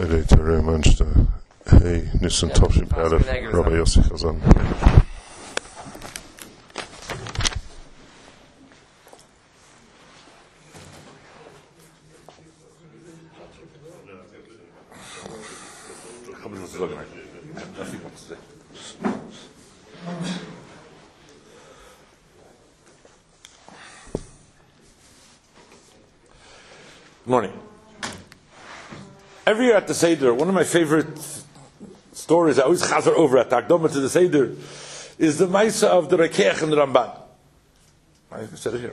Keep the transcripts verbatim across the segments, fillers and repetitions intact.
Friday to Manchester. Hey, Nissan Topshin Padaf, Rabbi Yossi Chazan. Morning. Every year at the Seder, one of my favorite stories I always chazer over at the Akdama to the Seder is the Maisa of the Rekeach and the Ramban. I said it here.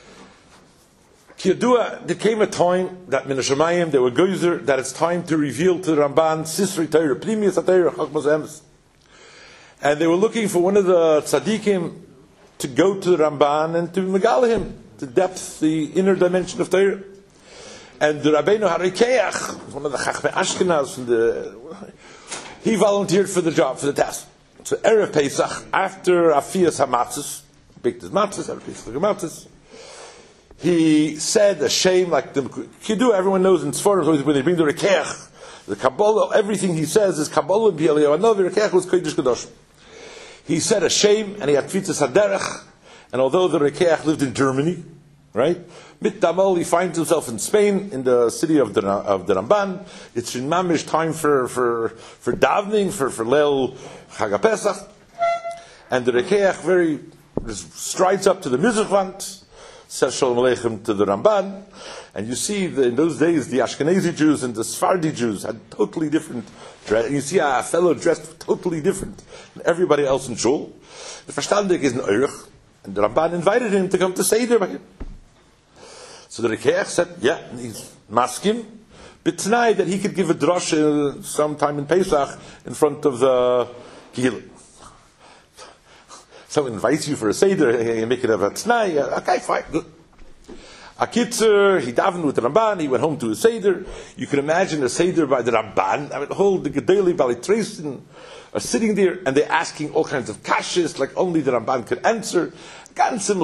Kiyadua, there came a time that Min HaShamayim, they were gozer, that it's time to reveal to the Ramban Sisri Torah, Pnimius HaTorah, Chachmas Emes. And they were looking for one of the tzaddikim to go to the Ramban and to megala him, to depth the inner dimension of Torah. And the Rabbeinu HaRekeach, one of the Chachmei Ashkenaz, from the, he volunteered for the job, for the task. So Erev Pesach, after Afiyas HaMatzos, baked his matzos, Erev Pesach HaMatzos, he said a shame, like the Kiddu, everyone knows in Sforim, when they bring the Rekeach, the Kabbalah, everything he says is Kabbalah B'Yaliyah. No, the Rekeach was Kodesh Kadosh. He said a shame, and he had Tfitzas HaDerech, and although the Rekeach lived in Germany, right? Mit Damal, he finds himself in Spain, in the city of the of the Ramban. It's in Mamish time for for for davening, for for Leil Chag HaPesach, and the Rekeach very strides up to the Mizrachvant, says Shalom Aleichem to the Ramban, and you see the, in those days the Ashkenazi Jews and the Sephardi Jews had totally different dress. And you see a fellow dressed totally different than everybody else in Shul. The Verstandig is an Eirich, and the Ramban invited him to come to Seder by him. So the Rekeach said, yeah, he's maskim, b'tnai that he could give a drasha sometime in Pesach in front of the Kehillah. Someone invites you for a Seder, you make it a tnai, okay, fine, good. A kitzer, he davened with the Ramban, he went home to a Seder. You can imagine a Seder by the Ramban. I mean, the whole, the Gedali Bali Treisten are sitting there and they're asking all kinds of kashas like only the Ramban could answer. What's going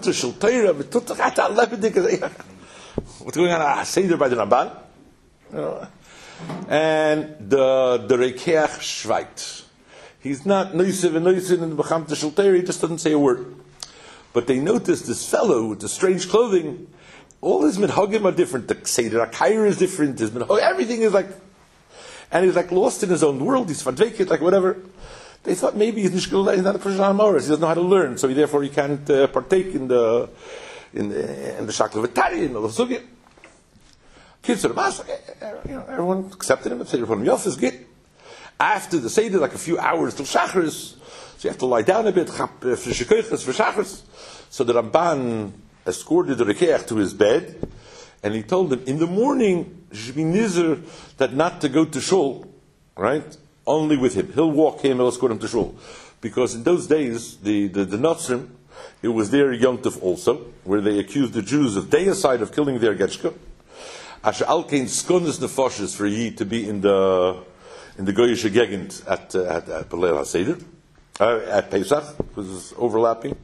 on at a Seder by the Ramban? And the, the Rekeach Shvait. He's not Noisev and Noisev in the B'chamta Shel Torah, he just doesn't say a word. But they noticed this fellow with the strange clothing, all his minhagim are different. The Seder HaKair is different, his minhag, everything is like, and he's like lost in his own world, he's fadvekit, like whatever. They thought maybe he's not a person on Moras, he doesn't know how to learn, so he, therefore he can't uh, partake in the in the, in the Shakla V'tari, in the Sugya. Kids are the master, you know, everyone accepted him, Seder from Yof is good. After the Seder, like a few hours till Shachris, so you have to lie down a bit, for Shachris. So the Ramban escorted the Rekeach to his bed, and he told him, in the morning, you should be nizar that not to go to Shul, right? Only with him. He'll walk him, he'll escort him to Shul. Because in those days, the, the, the Notzrim, it was their Yom Tov also, where they accused the Jews of deicide of killing their Getchka. Asher Alkein skonis nefoshes for ye to be in the in the Goyish Gegend at uh, at, at Pelel HaSeder, uh, at Pesach, because it's overlapping.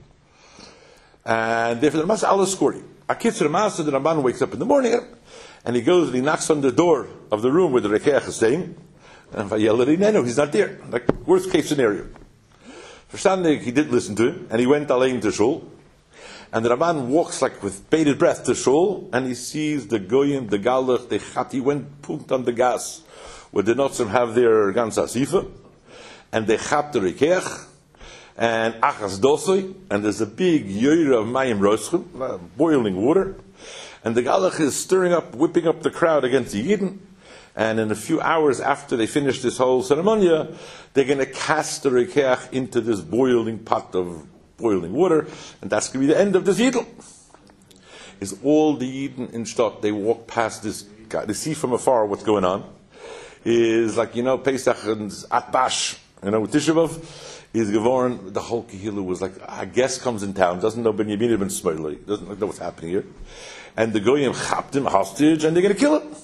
And therefore the Ramban al escorting. A kitzer Masa, the Ramban wakes up in the morning, and he goes and he knocks on the door of the room where the Rekeach is staying, and Vayelari Neno, he's not there. Like worst case scenario. For Sunday he did listen to him, and he went Alein to Shul, and the Ramban walks like with bated breath to Shul, and he sees the Goyim, the Galach, the Chat, he went pumped on the gas, where the Notzim have their Gans Asifa, and they chap the Rekeach, and Achas Dosoi, and there's a big Yoira of Mayim Roschim, boiling water, and the Galach is stirring up, whipping up the crowd against the Yidden, and in a few hours after they finish this whole ceremony, they're going to cast the Rekeach into this boiling pot of boiling water, and that's going to be the end of this Yidl. Is all the Yidden in Shtot, they walk past this guy, they see from afar what's going on, is like, you know, Pesach and Atbash, you know, with Tisha B'Av, is Gevorn, the whole Kehillah was like, a guest comes in town, doesn't know Benjamin ibn Shmuel, doesn't know what's happening here, and the Goyim chapped him hostage, and they're going to kill him.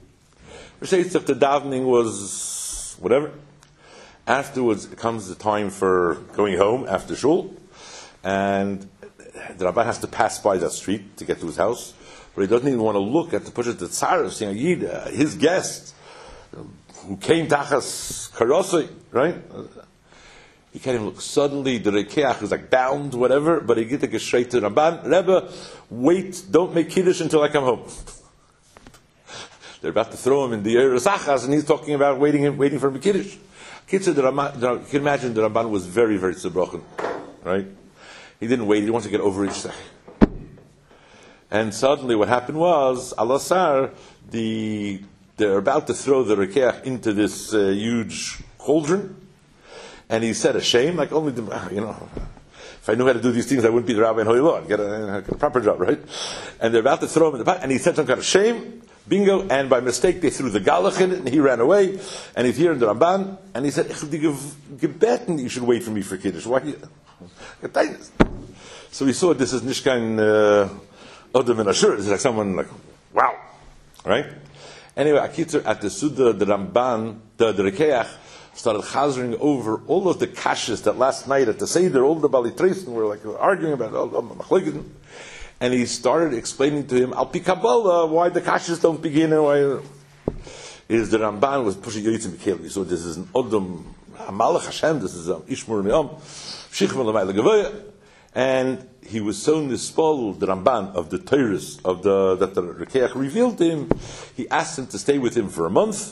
If the davening was whatever, afterwards comes the time for going home after Shul, and the Rabban has to pass by that street to get to his house, but he doesn't even want to look at the Pushat Tzara, saying, Yid, his guest, who came tachas karosei, right? He can't even look. Suddenly, the Rekeach is like bound, whatever, but he get to straight to Ramban. Rebbe, wait, don't make Kiddush until I come home. They're about to throw him in the Eretz Achaz, and he's talking about waiting waiting for Kiddush. Kitzur, the Ramban, you can imagine the Ramban was very, very tzibrochen, right? He didn't wait, he wanted to get over each second. And suddenly what happened was, Alasar, the, they're about to throw the Rekeach into this uh, huge cauldron, and he said a shame, like only the, you know, if I knew how to do these things, I wouldn't be the rabbi in Holy Law. I'd get a, get a proper job, right? And they're about to throw him in the pot, and he said some kind of shame, bingo, and by mistake they threw the galach in it, and he ran away, and he's here in the Ramban, and he said, gebeten, you should wait for me for Kiddush. Why do you? So we saw this is Nishkan uh, Odom and Ashur. It's like someone like, wow, right? Anyway, Akitzer, at the Suda, the Ramban, the, the Rekeach, started chazering over all of the kashas that last night at the Seder, all the Bali Treisen were like arguing about it, and he started explaining to him, Al Pi Kabbalah, why the kashas don't begin, and why is the Ramban was pushing Yotzim Mikhail. So this is an Odom, Malach Hashem, this is um, Ishmur Me'am, Shichman L'mayla Gavoya, and he was so nispol, the Ramban, of the Torahs, of the, that the Rekeach revealed to him, he asked him to stay with him for a month.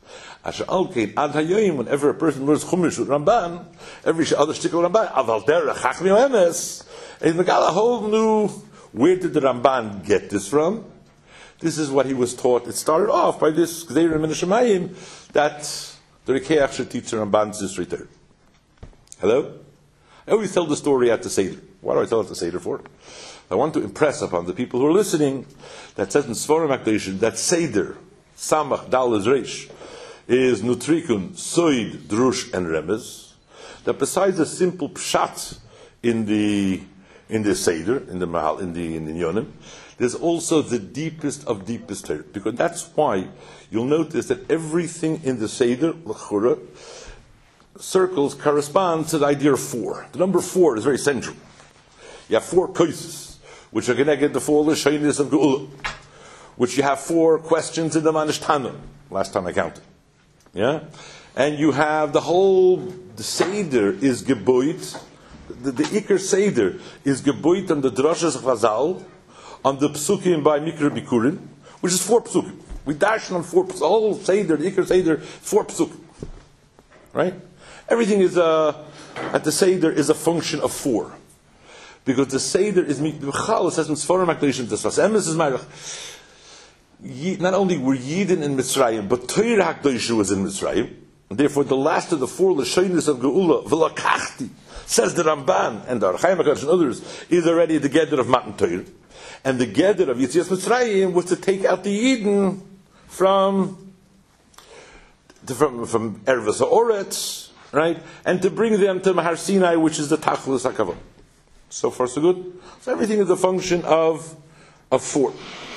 Whenever a person learns Chumash with Ramban, every other shtickle Ramban, Aval Derech Chachmi Oemes, and the Gala whole knew, where did the Ramban get this from? This is what he was taught. It started off by this Gzeir Min Shemayim, that the Rekeach should teach the Ramban this right there. Hello? I always tell the story at the Seder. Why do I tell it at the Seder for? I want to impress upon the people who are listening that says in Sforim HaKadoshim that Seder, Samach, Dalez, Reish, is Nutrikun, Soid, Drush, and Remez. That besides a simple pshat in the in the Seder, in the Mahal, in the in the Yonim, there's also the deepest of deepest Torah. Because that's why you'll notice that everything in the Seder, L'chura, circles correspond to the idea of four. The number four is very central. You have four koises, which are connected to four l'shaynis of Geula, which you have four questions in the Manishtana, last time I counted. Yeah? And you have the whole, the Seder is geboit, the, the Iker Seder is geboit on the Drashas of Chazal, on the Psukim by Mikra Bikurin, which is four Psukim. We dash on four, the whole Seder, the Iker Seder, four Psukim. Right? Everything is a, at the Seder is a function of four. Because the Seder is Mikbechal, it says in Sforim HaKadoshim, this was Emes is Meirach. Not only were Yidden in Mitzrayim, but Torah HaKadosh was in Mitzrayim. And therefore, the last of the four L'shonis of Geula, V'lakachti, says the Ramban, and the Archaim HaKadosh and others, is already the Geder of Matan Torah. And the Geder of Yitzias Mitzrayim was to take out the Yidden from, from, from Ervas HaOretz, right? And to bring them to Mahar Sinai, which is the Tachlis HaKavod. So far, so good. So everything is a function of, of four.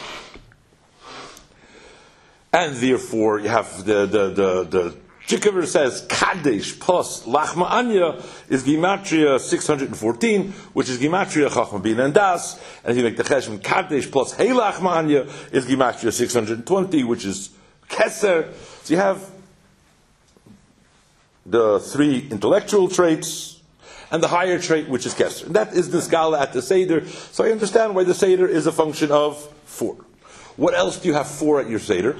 And therefore, you have the, the, the, the Chikaver says, Kadesh plus Lachma Anya is Gematria six hundred fourteen, which is Gematria Chachma Bin and Das. And if you make the Cheshvan, Kadesh plus Hey Lachma Anya is Gematria six hundred twenty, which is Keser. So you have the three intellectual traits, and the higher trait, which is Keser. And that is the Skala at the Seder. So I understand why the Seder is a function of four. What else do you have four at your Seder?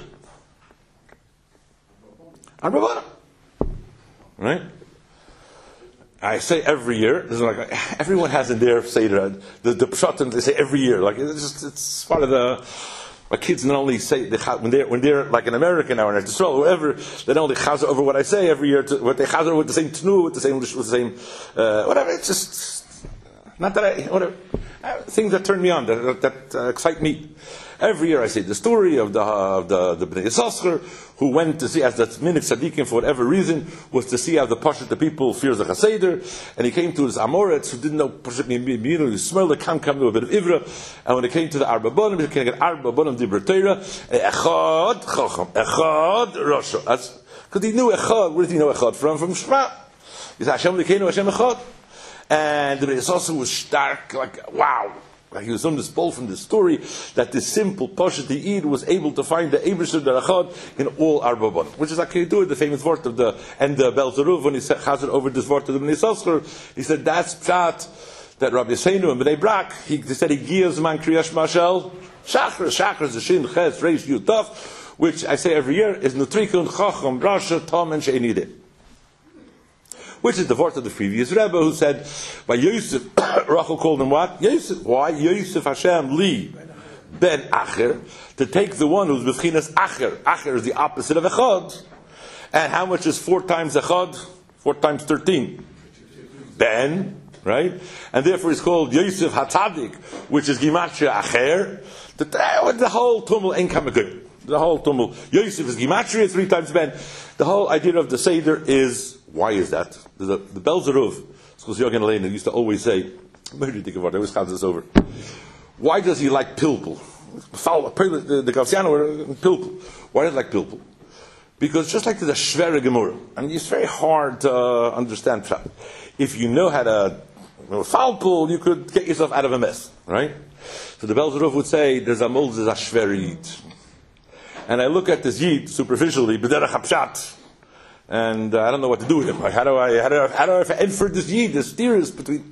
Arba Banim. Right? I say every year, this is like, everyone has in their Seder, the, the Pshatim, they say every year. Like, it's just, it's part of the, my kids not only say, they, when they're, when they're like an American now, or an Israel, or whatever, they don't only chazer over what I say every year, to, what they chazer with the same tnu, with the same, with the same, uh, whatever, it's just, not that I, whatever, uh, things that turn me on, that, that uh, excite me. Every year I say the story of the of the the Bnei Yissaschar, who went to see, as the Minik Tzadikim for whatever reason, was to see how the Pashat, the people, fears the Chaseder, and he came to his Amoretz, who didn't know Pashat Miminu, he smelled the Kam Kam, a bit of Ivra, and when he came to the Arba Bonim, he came to Arba Bonim Dibra Torah, Echad Chacham, Echad Rosh. Because he knew Echad, where did he know Echad from? From Shema. He said, Hashem Lekenu, Hashem Echad. And the Bnei Yissaschar was stark, like, wow. He was on this ball from the story that this simple Pashat Eid was able to find the Eibusher Derachad in all Arba Bon, which is like you do the famous word of the and the Bel Zeruv when he said Chazar over this word of the Bnei Yissaschar. He said that's pshat that Rabbi Yisseinu and Bnei Brak. He, he said he gives man Kriyash Mashal Shachar. Shachar is the Shin Ches Reish Yutaf, which I say every year is Nutrikun Chacham Rasha Tom and Sheinide. Which is the word of the previous Rebbe who said, by Yosef, Rachel called him what? Yosef. Why? Yosef Hashem Li Ben Acher, to take the one who's B'chinas Acher. Acher is the opposite of Echad. And how much is four times Echad? Four times thirteen. Ben, right? And therefore it's called Yosef HaTzadik, which is Gimatria Acher. The, the whole tumul ain't coming good. The whole tumul. Yosef is Gimatria, three times Ben. The whole idea of the Seder is, why is that? The, the Bel Zeruv, because Yogan Elena used to always say, I always count this over. Why does he like Pilpul? The, the Galciano were Pilpul. Why does he like Pilpul? Because just like the Shvere Gemara, and it's very hard to uh, understand. If you know how to you know, Falpul, you could get yourself out of a mess, right? So the Bel Zeruv would say, there's a mold, there's a Shvere Yid. And I look at this Yid superficially, B'derech HaPshat, and uh, I don't know what to do with him. Like, how do I, how do I, how do I enter this Yid, this steers between?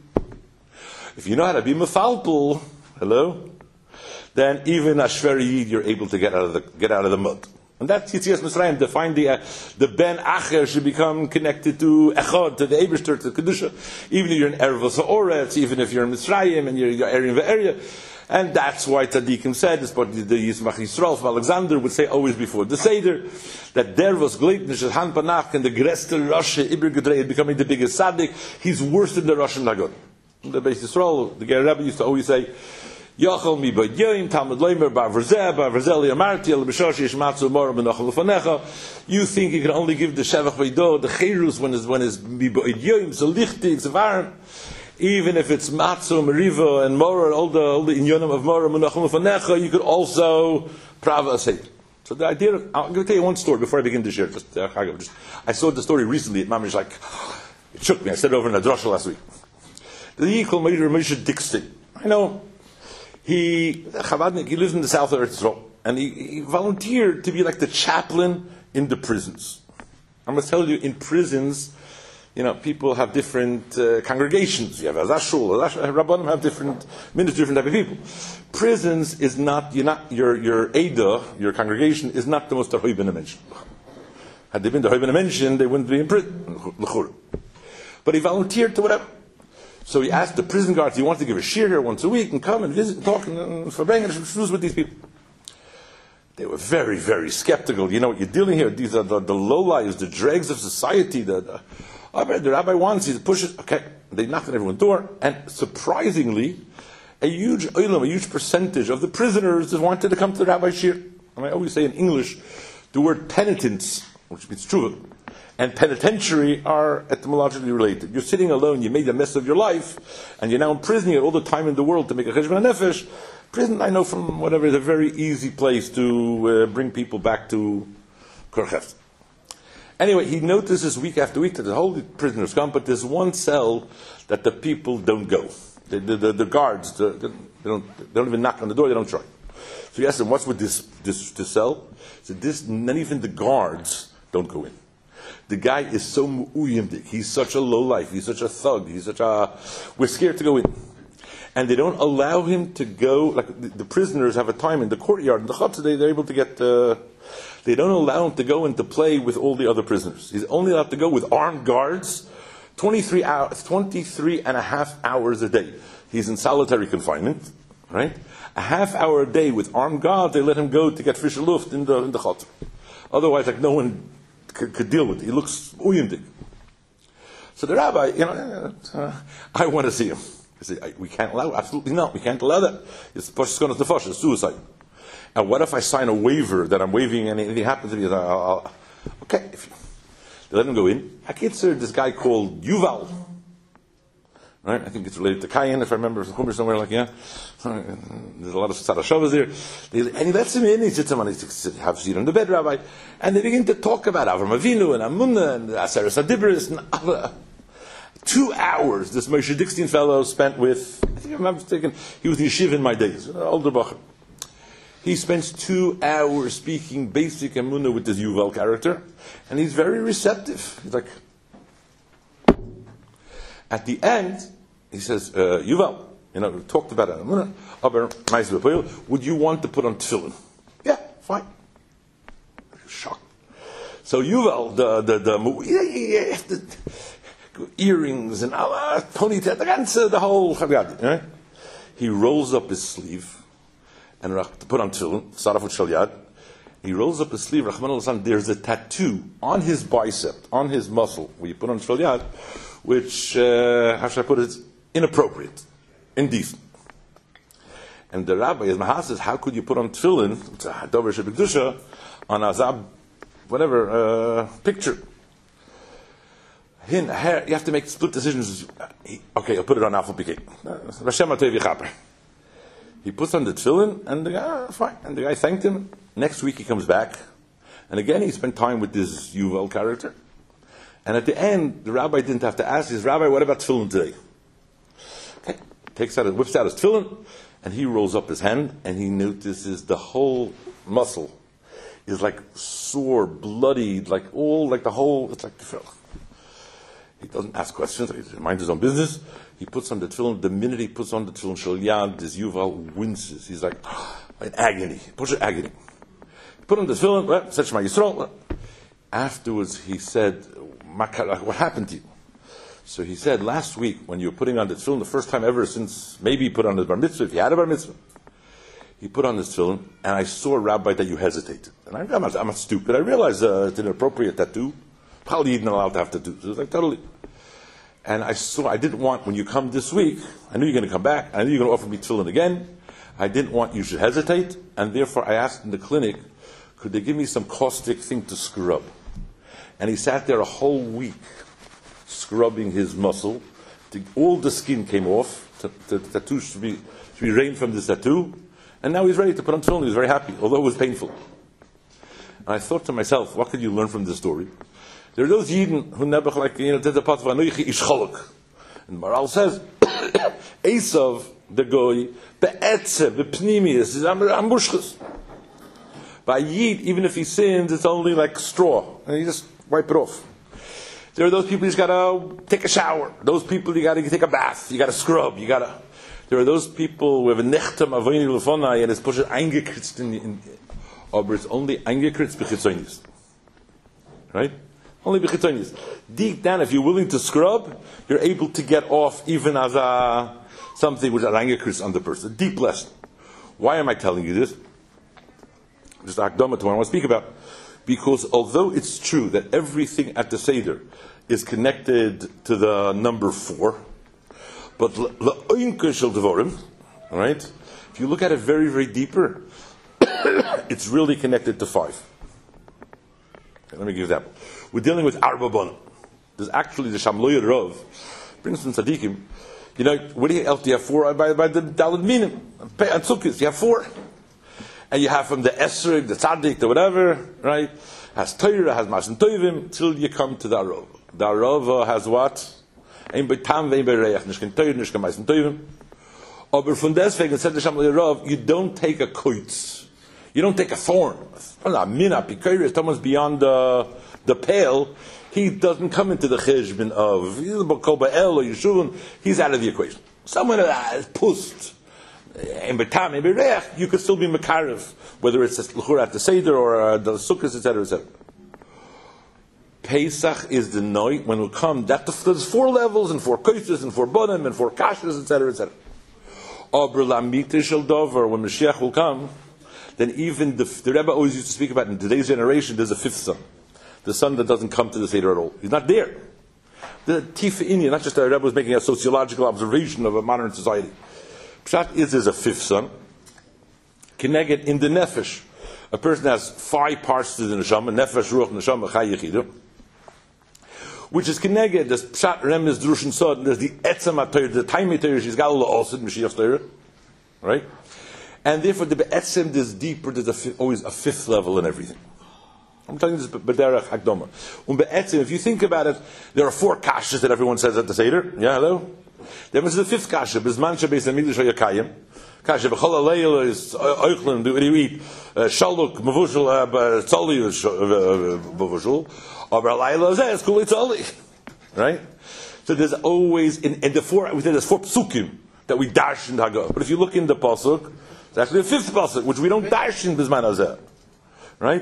If you know how to be Mefalpul, hello, then even a Shveri Yid you're able to get out of the get out of the mud. And that's Yitzias Mitzrayim, to find the uh, the Ben Acher should become connected to Echad, to the Eibishter, to Kedusha. Even if you're in Ervos Ha'oretz, even if you're in Mitzrayim and you're, you're in the area. And that's why Tzadikim said, this, but the Yismach Yisrael from Alexander would say always before the Seder, that there was Gleitnish at Han Panach and the Grester Rasha Ibr Gedrei becoming the biggest Tzaddik. He's worse than the Russian Lagun. The Beis Yisrael, the Ger Rebbe used to always say, Yachol mi b'yoyim, Talmud Leimer, ba'verzeh, ba'verzeh li'amarti, el b'shosh yishmatzu mora b'nochel l'fanecha. You think you can only give the Shevach V'do, the Cherus, when it's, when it's mi b'yoyim, it's a lichtig, it's a varm. Even if it's Matzo, Meriva, and Mora, all the, all the inyonim of Mora, Menachem, Fanecha, you could also Prava Asay. So the idea of, I'm going to tell you one story before I begin to share. Just, uh, just, I saw the story recently at Mamish, like, it shook me. I said it over in a drasha last week. The Yikol Meir Moshe Dixon. I know, he, Chavadnik, he lives in the south of Eretz Yisrael, and he, he volunteered to be like the chaplain in the prisons. I must tell you, in prisons, you know, people have different uh, congregations. You have Azashul, Rabbanim have different ministers, different type of people. Prisons is not, you're not, your, your Eidah, your congregation, is not the most Hoibin mention. Had they been the Hoibin mention, they wouldn't be in prison. But he volunteered to whatever. So he asked the prison guards, he wanted to give a shir here once a week and come and visit and talk and for bringing shoes with these people. They were very, very skeptical. You know what you're dealing here? These are the, the lowlives, the dregs of society, the, the the rabbi wants you to push it. Okay, they knocked on everyone's door, and surprisingly, a huge olam, a huge percentage of the prisoners wanted to come to the rabbi shir. And I always say in English, the word penitence, which means tshuva, and penitentiary are etymologically related. You're sitting alone, you made a mess of your life, and you're now in prison. You had all the time in the world to make a cheshbon nefesh. Prison, I know from whatever, is a very easy place to uh, bring people back to Korchef. Anyway, he notices week after week that the whole prisoners come, but there's one cell that the people don't go. The, the, the, the guards, the, the, they, don't, they don't even knock on the door, they don't try. So he asked them, what's with this, this, this cell? He said, this, not even the guards don't go in. The guy is so mu'uyimdik, he's such a lowlife, he's such a thug, he's such a... We're scared to go in. And they don't allow him to go, like the, the prisoners have a time in the courtyard, in the chutzah, they, they're able to get... Uh, They don't allow him to go and to play with all the other prisoners. He's only allowed to go with armed guards, twenty-three hours, twenty-three and a half hours a day. He's in solitary confinement, right? A half hour a day with armed guards, they let him go to get frische Luft in the in the chutzah. Otherwise, like no one could, could deal with it. He looks uyindig. So the rabbi, you know, uh, I want to see him. I say, we can't allow, absolutely not. We can't allow that. It's pashkonas nefesh, it's suicide. And what if I sign a waiver that I'm waiving and anything happens to me? I'll, I'll, okay, if you, they let him go in. I consider this guy called Yuval. Right? I think it's related to Kayin, if I remember somewhere like, yeah. There's a lot of Sarashavas there. They, and he lets him in, he sits him on, he says, have a seat on the bed, Rabbi. And they begin to talk about Avram Avinu and Amunah and Aseres Adibris and Allah. Two hours this Moshe Dickstein fellow spent with, I think I'm not mistaken, he was in yeshiva in my days, an older bacher. He spends two hours speaking basic emunah with this Yuval character, and he's very receptive. He's like, at the end, he says, uh, Yuval, you know, we talked about emunah, aber would you want to put on tefillin? Yeah, fine. Shocked. So Yuval, the the the, yeah, yeah, yeah, the earrings and uh, ponytail, the ganze, the whole, right? He rolls up his sleeve and to put on tefillin, start off with shalyad. He rolls up his sleeve, Rahman al-San, there's a tattoo on his bicep, on his muscle, where you put on shalyad, which, uh, how should I put it, inappropriate, indecent. And the rabbi, his mahas, says, how could you put on tefillin, dover shebekdusha, on azab, whatever, uh, picture? Hin, her, you have to make split decisions. Okay, I'll put it on Alpha P K. He puts on the tefillin, and the guy, ah, fine. And the guy thanked him. Next week he comes back, and again he spent time with this Yuval character. And at the end, the rabbi didn't have to ask. He says, Rabbi, what about tefillin today? Okay, takes out, whips out his tefillin, and he rolls up his hand, and he notices the whole muscle is like sore, bloodied, like all, like the whole. It's like tefillin. He doesn't ask questions. He minds his own business. He puts on the tefillin. The minute he puts on the tefillin shalyad, this Yuval winces. He's like, oh, in agony. Push agony. He put on the tefillin. Well, such my Yisrael. Afterwards, he said, what happened to you? So he said, last week, when you were putting on the tefillin, the first time ever since maybe he put on the bar mitzvah, if he had a bar mitzvah, he put on this tefillin, and I saw, Rabbi, that you hesitated. And I, I'm, not, I'm not stupid. I realized uh, it's an inappropriate tattoo. Probably you're not allowed to have tattoos. So it was like, totally. And I saw, I didn't want, when you come this week, I knew you're going to come back, I knew you're going to offer me tefillin again. I didn't want you should hesitate, and therefore I asked in the clinic, could they give me some caustic thing to scrub? And he sat there a whole week scrubbing his muscle. To, all the skin came off. To, to, the tattoo should be, should be rained from this tattoo. And now he's ready to put on tefillin. He was very happy, although it was painful. And I thought to myself, what could you learn from this story? There are those Yidden who never, like, you know, there's a part of Anoichi ish cholok. And Maral says, Esav, the goy, be'etze, be'pnimius, is ambushchus. By Yid, even if he sins, it's only like straw. And you just wipe it off. There are those people you just gotta take a shower. Those people you gotta take a bath. You gotta scrub. You gotta. There are those people who have a nechtam avoini lefonai and it's pushed eingekritzt in, in, aber it's only eingekritzt b'chitzonis. Right? Only b'chitzonis. Deep down, if you're willing to scrub, you're able to get off even as a something which is eingekritzt on the person. A deep lesson. Why am I telling you this? Just akdama to what I want to speak about. Because although it's true that everything at the Seder is connected to the number four, but la'oinka shel devorim, all right? If you look at it very, very deeper, it's really connected to five. Okay, let me give you an example. We're dealing with arba bonim. There's actually the Shamloya Rav brings from Tzadikim. You know, what else do you have four by, by the Daled Minim and Sukkot? You have four. And you have from the Esrog, the Tzaddik, the whatever, right? Has Torah, has Masen Tovim, till you come to the Arava. The Arava has what? Ein Beitam, ein Bereich, nicht kein Torah, nicht kein Masen Tovim. Aber von deswegen, said the Shamli Rav, you don't take a koitz. You don't take a thorn. A mina, pikir, someone's beyond the, the pale. He doesn't come into the cheshbon of Kol Ba'el or Yeshuvah. He's out of the equation. Someone that is pushed. You could still be makarev, whether it's l'chura at the Seder or uh, the Sukkot, et cetera, et cetera. Pesach is the night when we come. That there's four levels and four koshas and four bonim and four kashas, et cetera, et cetera. Aber lamite shel dover, when Mashiach will come, then even the, the Rebbe always used to speak about in today's generation. There's a fifth son, the son that doesn't come to the Seder at all. He's not there. The Tifa Inyan, not just the Rebbe was making a sociological observation of a modern society. Pshat is there's a fifth son. Keneged in the nefesh. A person has five parts to the neshama, nefesh, ruach, neshama, chay, yechidah. Which is keneged, there's pshat, remez, drush, and sod, there's the etzem ha-Torah, the taimei Torah, she's got all the osid, Mashiach's Torah. Right? And therefore, the be'etzem is deeper, there's a fi- always a fifth level in everything. I'm telling you this b'derech hakdama. Um be'etzim, if you think about it, there are four kashas that everyone says at the Seder. Yeah, hello? There was the fifth kasha, b'zman shebeis hamikdash hayakayim. Kasha b'chol haleil is oichlin, do you eat? Shaluk, mavushal, tzoli, mavushal. Aber halayla zeh, it's kuli tzoli. Right? So there's always, in, in the four, we said there's four psukim that we dash in Haggadah. But if you look in the pasuk, it's actually the fifth pasuk, which we don't dash in b'zman hazeh. Right?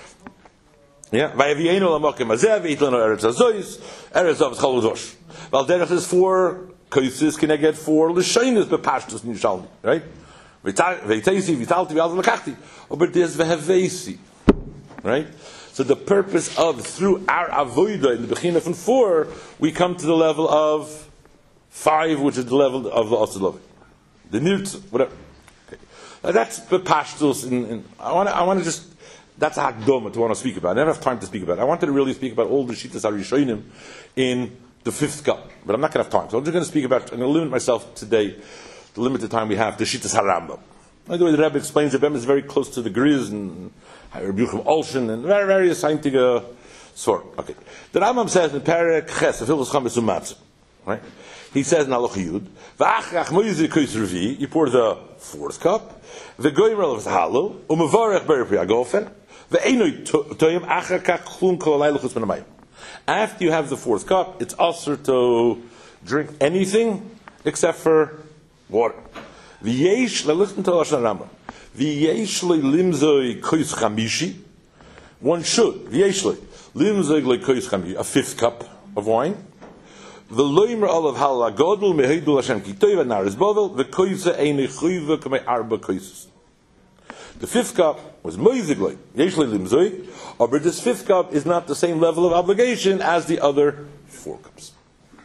Yeah, vayavienu lamakim hazeh, v'yitlanu eretz hazoyis, eretz avos chol udosh. Val derech is four koises, can I get four l'shaynis b'pashtus in Yishalmi, right? V'yiteisi, v'yitalti, v'yalti l'kachti. Oh, but there's v'havesi, right? So the purpose of, through our avoida in the Bechina from four, we come to the level of five, which is the level of the Osir the Nirtz, whatever. Okay. Now that's b'pashtus, in, in, I want to, I want to just, that's a hakdoma to want to speak about. I never have time to speak about it. I wanted to really speak about all the Shittas HaRishonim in the fifth cup, but I'm not going to have time. So I'm just going to speak about, I'm going to limit myself today, the limited time we have, the Shittas HaRambam. By the way, the Rebbe explains Rebbe is very close to the Griz and Rabbi Yuchim Olshin and very various scientific uh, sort. Okay. The Rambam says in Perek Ches, the Hilchos Chametz U'Matzah, right? He says in Halacha Yud, V'achrach moizi kois revi, you pour the fourth cup, v'goyim of halal, u'mevarech ber pri agofen, v'einoi toyim achar kach chlum kol alay luchus min hamayim. After you have the fourth cup, it's also to drink anything except for water. V'yesh, listen to Lashon Rambam. V'yesh le limzoi kois chamishi. One should. V'yesh le limzoi le kois chamishi. A fifth cup of wine. V'loimer olav halal agodol mehidul Hashem kitoiv anaris bovel v'koisa eine chuyva kamei arba koises. The fifth cup was moizigly. Yesh le limzoi. But this fifth cup is not the same level of obligation as the other four cups.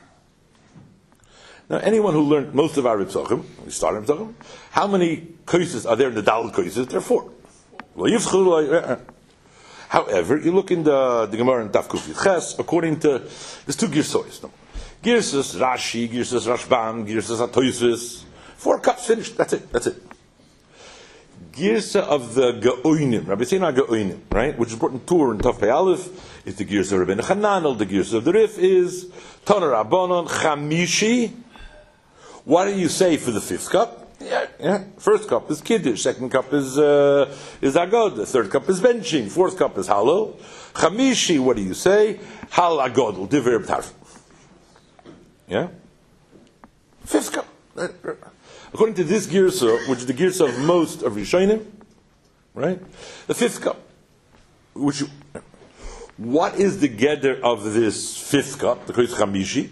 Now, anyone who learned most of our Rebbetzachim, we started Rebbetzachim, how many koises are there in the Daled koises? There are four. However, you look in the, the Gemara in Daf Kuf Ches, according to, there's two Girsois. No? Girsas Rashi, Girsas Rashbam, Girsas Atoysis. Four cups finished. That's it. That's it. Girsa of the Gaoinim, Rabbi Seina Gaoinim, right? Which is brought in Tur and Taf Pei Aleph, is the Girsa of Rabbi Chananel. The Girsa of the Rif is Toner Rabbanon Chamishi. What do you say for the fifth cup? Yeah, yeah. First cup is Kiddush. Second cup is uh, is Agod. The third cup is benching. Fourth cup is Halo. Chamishi, what do you say? Hal Agod, Divrei B'Tarf. Yeah? Fifth cup. According to this Girsa, which is the Girsa of most of Rishonim, right? The fifth cup. Which, what is the gather of this fifth cup, the Kois Chamishi?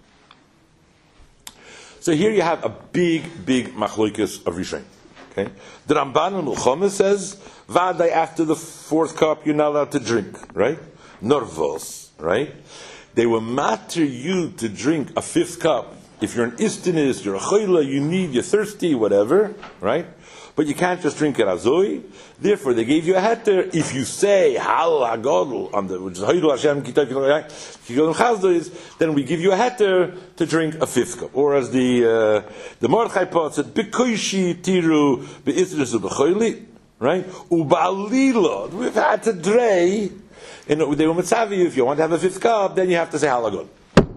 So here you have a big, big machloikus of Rishonim. Okay? The Ramban and Mulchama says, Vadai, after the fourth cup, you're not allowed to drink, right? Norvos, right? They will matter you to drink a fifth cup. If you're an istinist, you're a choila, you need, you're thirsty, whatever, right? But you can't just drink it azoi. Therefore, they gave you a heter. If you say hal hagodol on the which is Haidul Hashem Kitayv Chazdois, then we give you a heter to drink a fifth cup. Or as the uh, the Mordechai Pot said, Bekoishi tiru beisris ubechoili, right? Ubalila. We've had to drei. And they were mitzavi. If you want to have a fifth cup, then you have to say hal hagodol.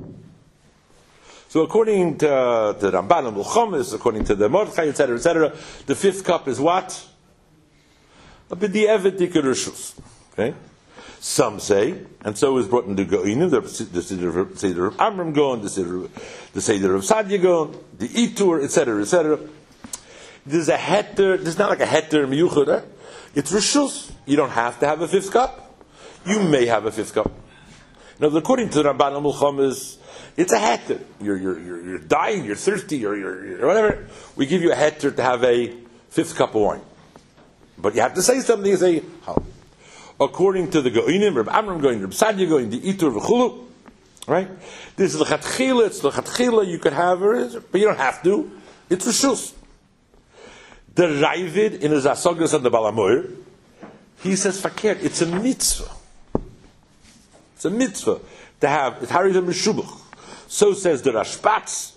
So according to the Ramban and Mulchamis, according to the Mordechai, et cetera, et cetera, the fifth cup is what? A b'di'evet dikar rishus. Okay? Some say, and so is brought in the Goinim, the Seder of Amram Gon, the Seder, the Seder of Sadia Gon, the Itur, et cetera, et cetera. There's a heter, there's not like a heter miyuchad. It's rishus. You don't have to have a fifth cup. You may have a fifth cup. Now, according to the Ramban and Mulchamis, it's a heter. You're, you're, you're, you're dying, you're thirsty, you're, you're, you're whatever. We give you a heter to have a fifth cup of wine. But you have to say something and say, how? According to the Goinim, Reb Amram going, Reb Sadia going, the Itur v'chulu, right? This is the Chatchila, it's the Chatchila, you could have it, but you don't have to. It's Rishus. The Ravid in his Asogas on the Balamoir, he says, Fakir, it's a mitzvah. It's a mitzvah to have, it's Harry the Meshubach. So says the Rashbatz.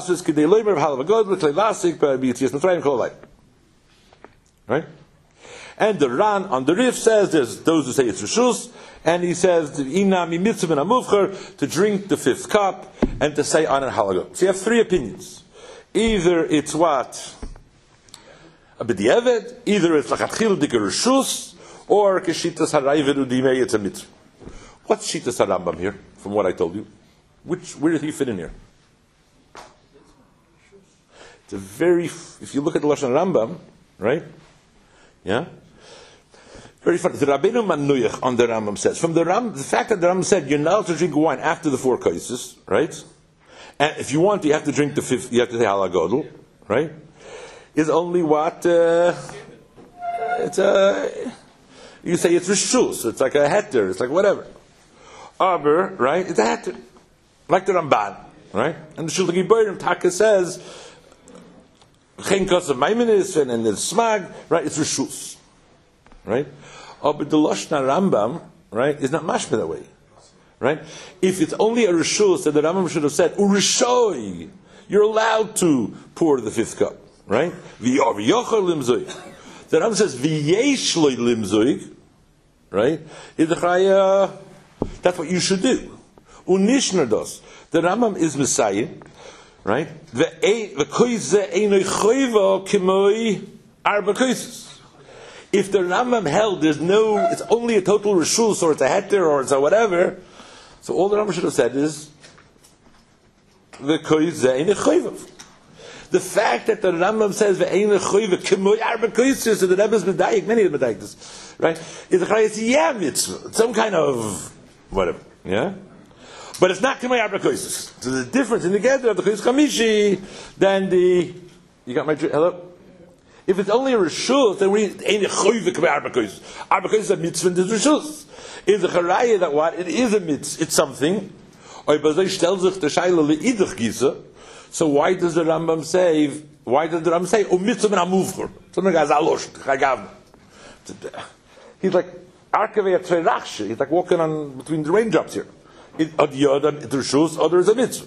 Right? And the Ran on the Rif says there's those who say it's Rishus, and he says Inami mitzvah and amuvcher to drink the fifth cup and to say Anan Halago. So you have three opinions. Either it's what a b'di'eved, either it's lachatchil dika Rishus, or keshitas harayved udimei it's a mitzvah. What's shitas harambam here? From what I told you, which where did he fit in here? It's a very. If you look at the Lashon Rambam, right? Yeah. Very funny. The Rabbeinu Manuyach on the Rambam says, from the Ram, the fact that the Rambam said you're not allowed to drink wine after the four kaises, right? And if you want, you have to drink the fifth. You have to say halagodl, right? Is only what uh, it's a. You say it's rishus. It's like a heter. It's like whatever. Aber, right? It's a heter, like the Ramban, right? And the Shulchan Aruch Taka says, Chen Kos of Maimonides and the Smag, right? It's rishus, right? Oh, but the Lashon Rambam, right, is not mashma that way, right? If it's only a rishus, then the Rambam should have said, Urishoi, you're allowed to pour the fifth cup, right? V'yochar limzoig. The Rambam says, V'yesh lo limzoig, right? That's what you should do. Unishner dos. The Rambam is Messiah, right? If the Rambam held there's no, it's only a total rishus or it's a heter or it's a whatever, so all the Rambam should have said is the The fact that the Rambam says ve'ein lechoiva k'moy arba koisus, so the Rebbe is medayik, many of the medayik this, right? Is the chayes yeah mitzvah, some kind of whatever, yeah. But it's not k'moy arba koisus. So the difference in the gather of the kois chamishi than the. You got my hello. If it's only a rishus, then we ain't a choiva k'moy arba koisus. Arba koisus is a mitzvah and there's rishus. Is the charaya that what it is a mitzvah? It's something. Or bazay shtel sich the shayla leidach gisa. So why does the Rambam say? Why does the Rambam say? O mitzvah and amuvcher. Something as alosh chagav. He's like arkavei atzveirachshe. He's like walking on between the raindrops here. Od yodam it rishus, other is a mitzvah.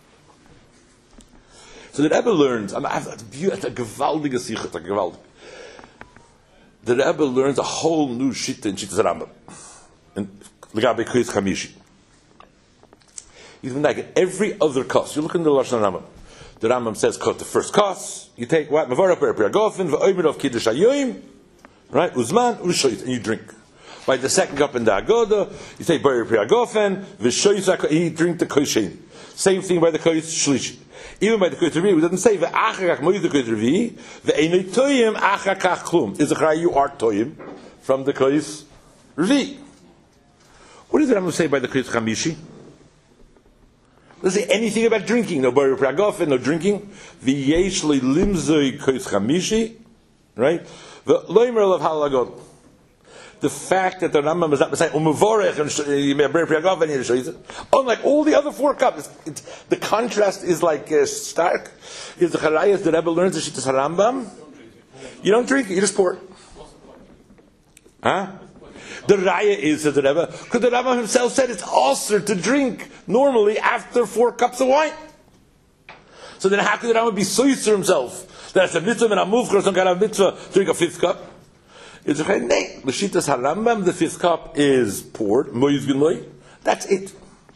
So the Rebbe learns. I have a beautiful, a gewaldige sicha. It's like gewaldig. The Rebbe learns a whole new shita in Shittas Rambam. And legabe kois chamishi. He's been like every other cost. You look in the Lashon Rambam. The Rambam says, "Cut the first cost. You take what mevarach beragofen v'oimer of kiddush hayoyim, right? Uzman ushoyt, and you drink. By the second cup in the agoda, you take beragofen v'shoyt, and you drink the koshin. Same thing by the kois shlishi. Even by the kois revi, it doesn't say v'achakach moed the kois revi v'enoi toyim achakach klum. Is the cry you are toyim from the kois revi? What does the Rambam say by the kois chamishi? Doesn't say anything about drinking. No bar pragofen, no drinking. V'yesh li limzoi kois chamishi, right? V'loimer of halagod. The fact that the Rambam is not saying umavorech and bar pragofen here shows it. Unlike all the other four cups, it's, the contrast is like uh, stark. Is the charayas the Rebbe learns the shittas Rambam? You don't drink it, you just pour it. Huh? The raya is, says the Rebbe, because the Rebbe himself said it's also to drink normally after four cups of wine. So then how could the Rebbe be soiser himself? That's a mitzvah and a muvcha, some kind of mitzvah, to drink a fifth cup. It's a nay. The Shittas Harambam, the fifth cup is poured, moiz gunoi. That's it.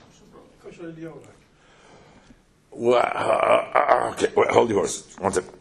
Well, uh, okay, well, hold your horse. One second.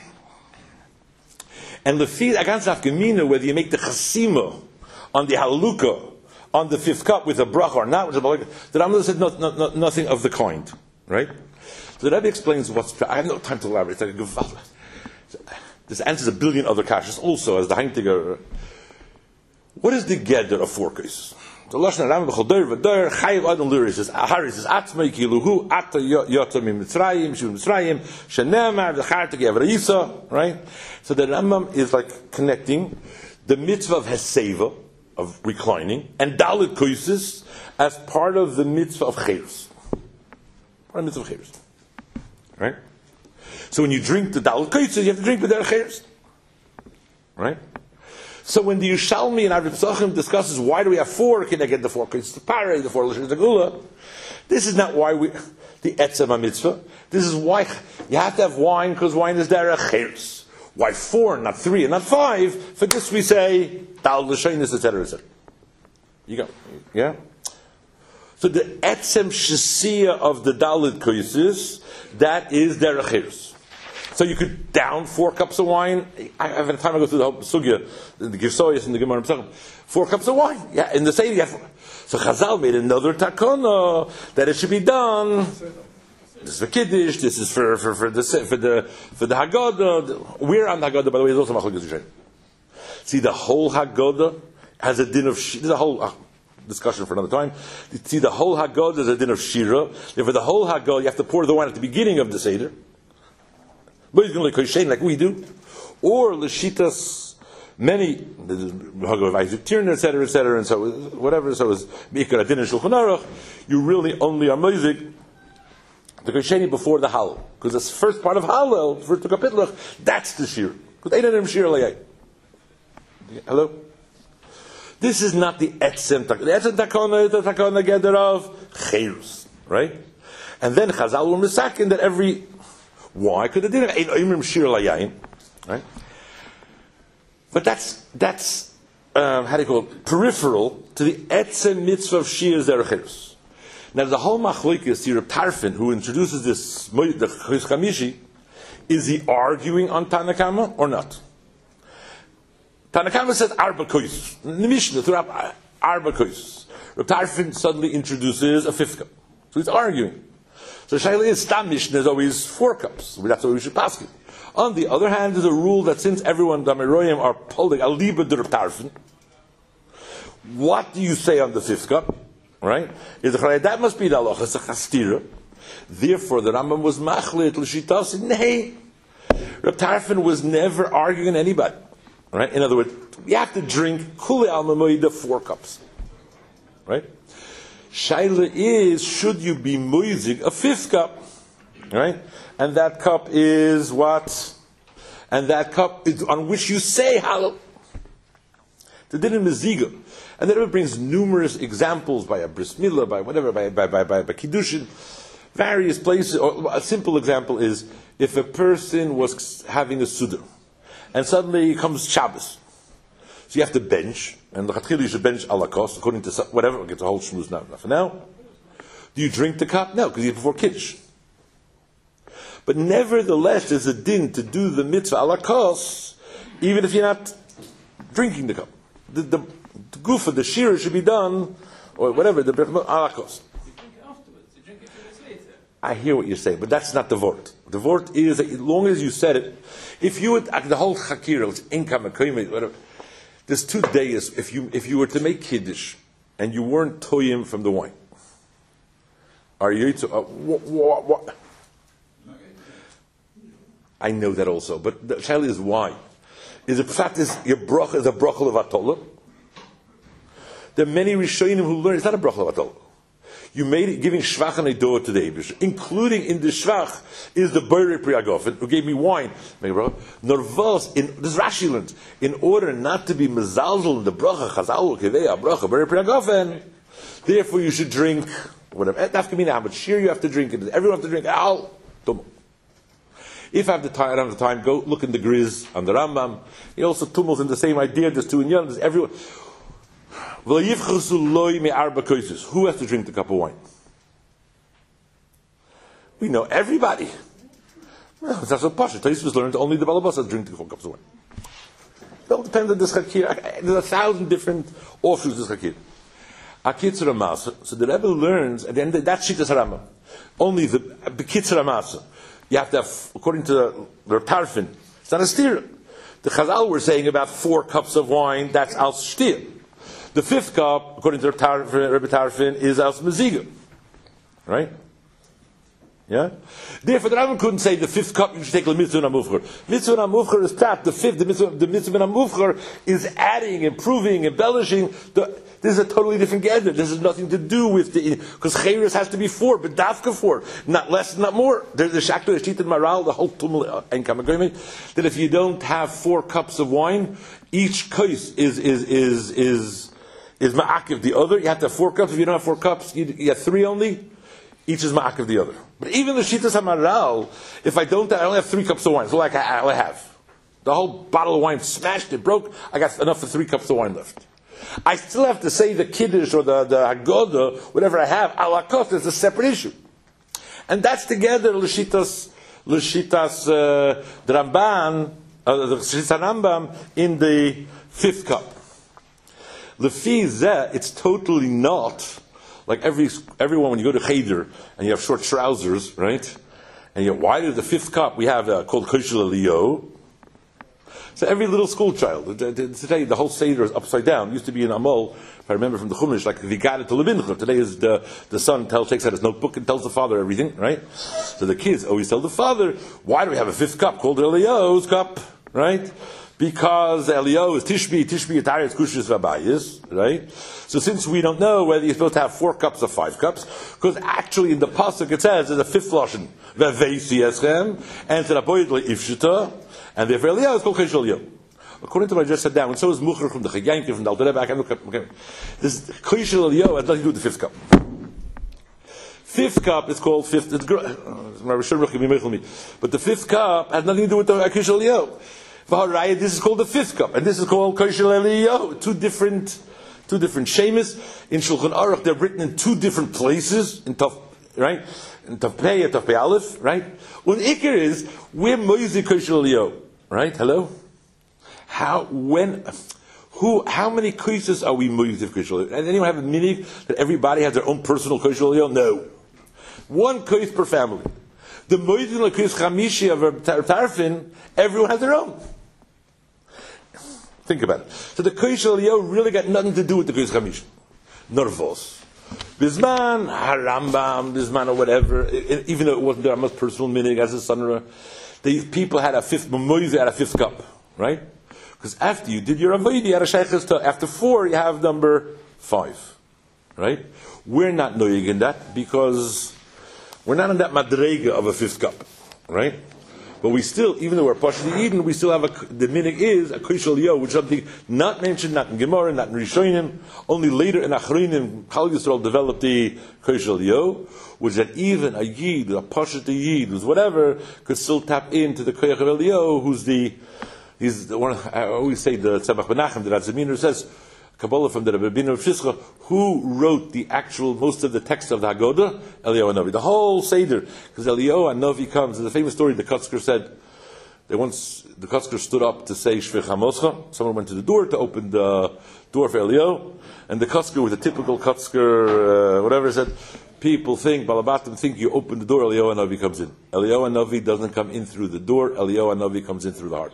And the feed, against Afgemina, whether you make the chasima on the halukah, on the fifth cup with a bracha or not, which is the Rambam said no, no, no, nothing of the kind, right? So the Rebbe explains what's. I have no time to elaborate. It's like a geval. This answers a billion other kashas also as the Heintiger. What is the gather of four cases? The Lashon Rambam b'choder v'der chayiv adam liris is aharis is atzmei kiluhu ata yotzam mitzrayim shu mitzrayim shenemar v'charta gevra yisa, right? So the Rambam is like connecting the mitzvah of heseva, of reclining, and dalit koises as part of the mitzvah of cheirus. Part of the mitzvah of cheirus. Right? So when you drink the dalit koises, you have to drink the derech cheirus. Right? So when the Yushalmi and Arv Psachim discusses why do we have four, can I get the four koises to parei, the four l'shon gula, this is not why we, the etzem mitzvah. This is why you have to have wine, because wine is derech cheirus. Why four, not three, and not five? For this we say dal l'shainis, et cetera, et cetera. You got, yeah. So the etzem shesiya of the dalid koises, that is derech chirus. So you could down four cups of wine. I have had time to go through the whole sugya, the Givsoyas and the Gemara Pesachim. Four cups of wine. Yeah, in the same. You have four. So Chazal made another takana that it should be done. This is for Kiddush. This is for for for the for the for the Haggadah. We're on the Haggadah, by the way. There's also Machlokes Rishonim. See, the whole Haggadah has a din of. This is a whole uh, discussion for another time. See, the whole Haggadah is a din of Shira. Therefore, the whole Haggadah you have to pour the wine at the beginning of the Seder. Like we do, or Lashitas, many Haggadah of Isaac Tirna, et cetera, et cetera, and so whatever. So is Mikra Adin and Shulchan Aruch. You really only are Moizik the Kosheni before the Hallel, because this first part of Hallel, first to Kapitlach, that's the Shir. Because they don't Shir Layai. Hello. This is not the Etzem Takana. The Etzem Takana is the Takana Geder of Cherus, right? And then Chazal were misakin that every. Why? Because they didn't Imrim Shir Layayin, right? But that's that's um, how do you call it? Peripheral to the Etzem Mitzvah of Shir Zerachirus. Now the whole Machlokes here, Tarfin, who introduces this the Chos Chamishi, is he arguing on Tanakama or not? Tanakama says Arba Kois. The Mishnah throughout Arba Kois. Tarfin suddenly introduces a fifth cup, so he's arguing. So Shaila is Stam Mishnah is always four cups. That's what we should pass it. On the other hand, there's a rule that since everyone Damiroyim are pulling a liba der tarfin, what do you say on the fifth cup? Right? Is the that must be the halacha. It's a chastira. Therefore, the Rambam was machlit l'shitas. Nay, Reb Tarfin was never arguing anybody. Right? In other words, you have to drink kuli al mamoida four cups. Right? Shaila is, should you be moizig a fifth cup, right? And that cup is what? And that cup is on which you say halal. The din in meziga, and then it brings numerous examples by a bris milah, by whatever, by by by by, by kiddushin, various places. Or a simple example is if a person was having a suda, and suddenly comes Shabbos. So you have to bench, and the chatchila you should bench ala kos, according to whatever, we'll get the whole shmuz now. For now, do you drink the cup? No, because it's before kiddush. But nevertheless, there's a din to do the mitzvah ala kos, even if you're not drinking the cup. The, the, the goof of the shira should be done, or whatever, the ala kos. You drink it afterwards, you drink it two days later. I hear what you're saying, but that's not the vort. The vort is, that as long as you said it, if you would, the whole chakira, it's income, whatever. There's two days. If you if you were to make kiddush and you weren't toyim from the wine, are you to? Uh, what, what, what? I know that also, but the shaila is why. Is the fact is your bracha is a bracha of atolah. There are many rishonim who learn it's not a bracha of atolah. You made it giving shvach and edoah to the Eibush, including in the shvach is the Borei Pri Hagafen who gave me wine. Norvos in this Rashi learns in order not to be mezalzel in the bracha chazal kivei bracha Borei Pri Hagafen. Therefore, you should drink whatever. That can mean how much shir you have to drink. Everyone have to drink al. If I have the time, I don't have the time. Go look in the Griz on the Rambam. He also tumbles in the same idea. There's two in Yon. There's everyone. Who has to drink the cup of wine? We know everybody. Well, that's what Pasha. Taisvus learned only the Balabas drink the four cups of wine. It all depends on this Chakir. There's a thousand different offshoots of this Chakir. Akitzur Amasa. So the Rebbe learns, and then that's Shittas Rambam. Only the Bekitzur Amasa. You have to have, according to the, the Tarfin, it's not a steer. The Chazal were saying about four cups of wine, that's al steer. The fifth cup, according to Rebbe Tarfin, is as meziga. Right? Yeah? Therefore, the Rambam couldn't say the fifth cup, you should take the mitzvah and amuvchar. Mitzvah and amuvchar is prat. The fifth, the mitzvah, the mitzvah and amuvchar is adding, improving, embellishing. The, this is a totally different gather. This has nothing to do with the, because chayris has to be four, but dafka four. Not less, not more. There's the shakta, the shit and maral, the whole tumul, and kamagayim, that if you don't have four cups of wine, each kais is, is, is, is, is ma'akiv the other. You have to have four cups. If you don't have four cups, you, you have three only. Each is ma'akiv the other. But even the shitas hamaral, if I don't, I only have three cups of wine. So like I, I have. The whole bottle of wine smashed, it broke. I got enough for three cups of wine left. I still have to say the Kiddush or the, the Haggadah, whatever I have, ala kos, is a separate issue. And that's together, L'shitas, L'shitas, uh, the Ramban, uh, the L'shitas Rambam, in the fifth cup. Lefi zeh, it's totally not, like every everyone when you go to Cheder, and you have short trousers, right? And you why why did the fifth cup, we have uh, called Koshel Eliyo. So every little school child, today the whole Seder is upside down. It used to be in Amol, if I remember from the Chumash, like the Vigada to Lebincha. Today is the, the son tells, takes out his notebook and tells the father everything, right? So the kids always tell the father, why do we have a fifth cup called Eliyo's cup, right? Because Eliyo is Tishbi, Tishbi Atarias Kushis Vabayis, right? So since we don't know whether you're supposed to have four cups or five cups, because actually in the Pasuk it says there's a fifth lashon, Veveisi Eschem, and Terapoyed Ifshita, and therefore Eliyahu is called Chosh Eliyahu. According to what I just said down, and so is Mucher from the Chayankim, from the Alter Rebbe, I can look at, okay. This Chosh Eliyahu has nothing to do with the fifth cup. Fifth cup is called fifth, it's, but the fifth cup has nothing to do with the Chosh Eliyahu. This is called the fifth cup, and this is called Chosh Eliyahu. Two different, two different shemis. In Shulchan Aruch, they're written in two different places, in Tov, right? In Tov Pei and Tov Pei Aleph, right? Well, the Iker is, we're Moizi Chosh Eliyahu. Right? Hello? How, when, who, how many koises are we moiz of Chosh Eliyahu? Does anyone have a meaning that everybody has their own personal Chosh Eliyahu? No. One kois per family. The moizin l'kois chamishi of Tarfin, everyone has their own. Think about it. So the Chosh Eliyahu really got nothing to do with the kois chamishi. Nervos. Bisman, Harambam, Bisman or whatever, even though it wasn't their most personal meaning as a son. These people had a fifth, Moise had a fifth cup, right? Because after you did your avodah, you had a sheikhs to, after four, you have number five, right? We're not noyig in that because we're not in that madrega of a fifth cup, right? But we still, even though we're partially Eden, we still have a, the minig is a Chosh Eliyahu, which is something not mentioned, not in Gemara, not in Rishonim, only later in Achronim, Chal Yisrael developed the Chosh Eliyahu, which that even a Yid, a Pashat Yid, who's whatever, could still tap into the Koyach of Eliyahu, who's the, he's the one, I always say the Tzemach Menachem, the Ratzaminer says, Kabbalah from the Rabbinu of Shishcha, who wrote the actual, most of the text of the Haggadah? Eliyahu Hanavi. The whole Seder, because Eliyahu Hanavi comes, there's a famous story, the Kotzker said, they once, the Kotzker stood up to say Shvich HaMoscha, someone went to the door to open the door for Eliyahu, and the Kotzker, with a typical Kotzker, uh, whatever, said, people think, Balabatim think you open the door, Eliyahu Hanavi comes in. Eliyahu Hanavi doesn't come in through the door, Eliyahu Hanavi comes in through the heart.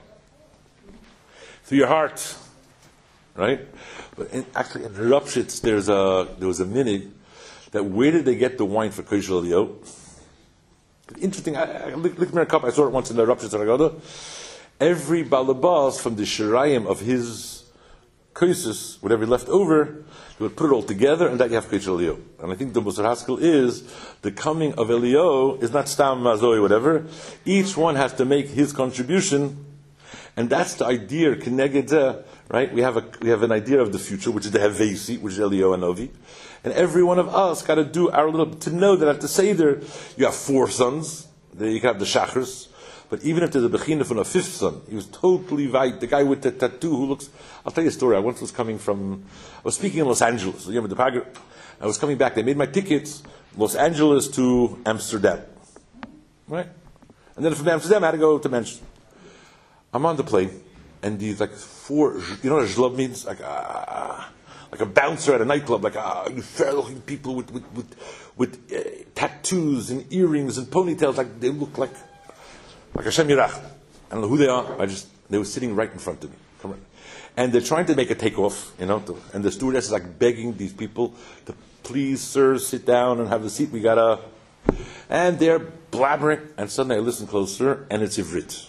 Through your heart. Right? But in, actually in Rupshitz, there's a, there was a minig that where did they get the wine for Chosh Eliyahu? Interesting, I, I look, look at my cup, I saw it once in the Rupshitz Haggadah. Every balabas from the shirayim of his koises, whatever left over, they would put it all together, and that you have Chosh Eliyahu. And I think the Musar Haskell is, the coming of Eliyahu is not Stam Mazoi, whatever. Each one has to make his contribution, and that's the idea, Keneged, right? We have a we have an idea of the future, which is the Havesi, which is Eliyahu Hanavi. And every one of us got to do our little, to know that at the Seder, you have four sons, then you have the Shachars, but even if there's a Bechina from a fifth son, he was totally right, the guy with the tattoo who looks, I'll tell you a story, I once was coming from, I was speaking in Los Angeles, you know, the Pager, I was coming back, they made my tickets, Los Angeles to Amsterdam, right? And then from Amsterdam, I had to go to Manchester. I'm on the plane, and these like four, you know what a zhlub means? Like a, like a bouncer at a nightclub, like a fair-looking people with with with, with uh, tattoos and earrings and ponytails, like they look like like Hashem Yirach. I don't know who they are. I just they were sitting right in front of me. Come right. And they're trying to make a takeoff, you know. To, and the stewardess is like begging these people to please, sir, sit down and have a seat. We gotta. And they're blabbering, and suddenly I listen closer, and it's Ivrit.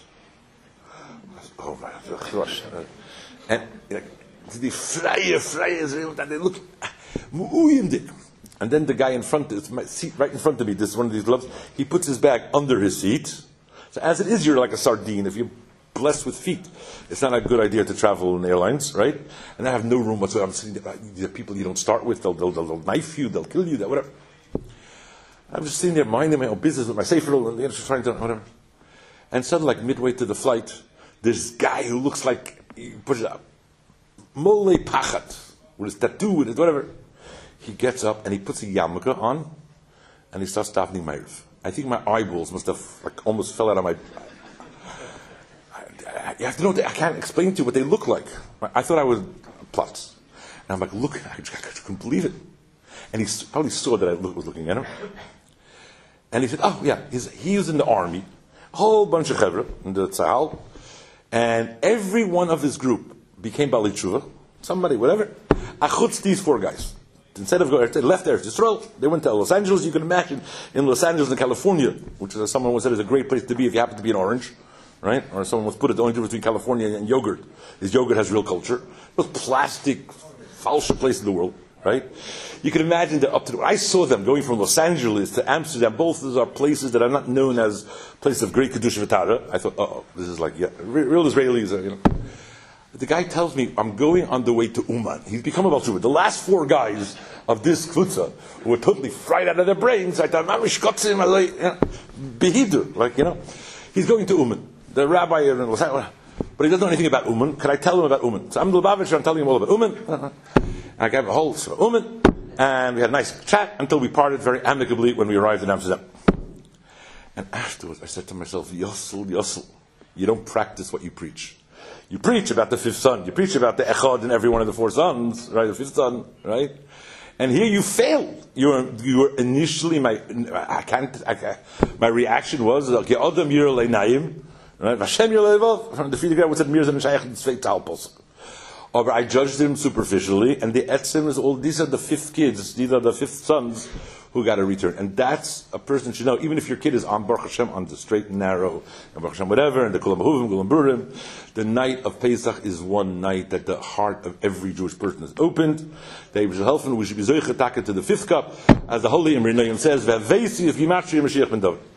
Oh my gosh. And like, the freie, freie, and they look, and then the guy in front, it's my seat right in front of me, this is one of these gloves, he puts his bag under his seat. So as it is, you're like a sardine. If you're blessed with feet, it's not a good idea to travel in airlines, right? And I have no room whatsoever. I'm sitting there, the people you don't start with, they'll, they'll, they'll knife you, they'll kill you, that whatever. I'm just sitting there minding my own business with my sefer and just trying to, whatever. And suddenly, like midway to the flight, this guy who looks like, he puts it up, Mole Pachat, with his tattoo, with his whatever. He gets up and he puts a yarmulke on, and he starts davening Ma'ariv. I think my eyeballs must have like almost fell out of my. You have to know, I can't explain to you what they look like. I thought I was plots. And I'm like, look, I just, I just couldn't believe it. And he probably saw that I was looking at him. And he said, oh yeah, he's, he was in the army, a whole bunch of chevra in the Tzahal, and every one of his group became Bali Tshuva, somebody, whatever, achutz these four guys. Instead of going, they left Eretz Yisrael, they went to Los Angeles. You can imagine in Los Angeles in California, which is, as someone once said, is a great place to be if you happen to be an orange, right? Or someone once put it, the only difference between California and yogurt is yogurt has real culture. The most plastic, false place in the world. Right? You can imagine that up to the, I saw them going from Los Angeles to Amsterdam. Both of those are places that are not known as places of great Kedusha V'Tara. I thought, oh, this is like, yeah, real Israelis are, you know. The guy tells me, I'm going on the way to Uman. He's become a Baal Tshuva. The last four guys of this Klutza who were totally fried out of their brains, I thought, Mamish like, you know, Behidu, like, you know. He's going to Uman. The rabbi in Los Angeles, but he doesn't know anything about Uman. Can I tell him about Uman? So I'm Lubavitcher, I'm telling him all about Uman. I gave a whole sort of Uman, and we had a nice chat until we parted very amicably when we arrived in Amsterdam. And afterwards, I said to myself, Yossel, Yossel, you don't practice what you preach. You preach about the fifth son. You preach about the Echad in every one of the four sons, right? The fifth son, right? And here you failed. You were, you were initially, my, I can't, I can't, my reaction was, okay, Adam Yireh Le'nayim, right? Vashem Yireh Le'vav, from the Friedrich Rebbe said, Mir Zeh Meshayach Tzvei Talpos. Or I judged him superficially, and the etzim is all, these are the fifth kids, these are the fifth sons who got a return. And that's a person should know, even if your kid is on Baruch Hashem, on the straight and narrow, and Baruch Hashem whatever, and the Kulam Ahuvim, Kulam Burim, the night of Pesach is one night that the heart of every Jewish person is opened. They should help, we should be Zoychetaka to the fifth cup, as the Holy Imre Noam says, V'avesi if Yimatri Mashiach ben David.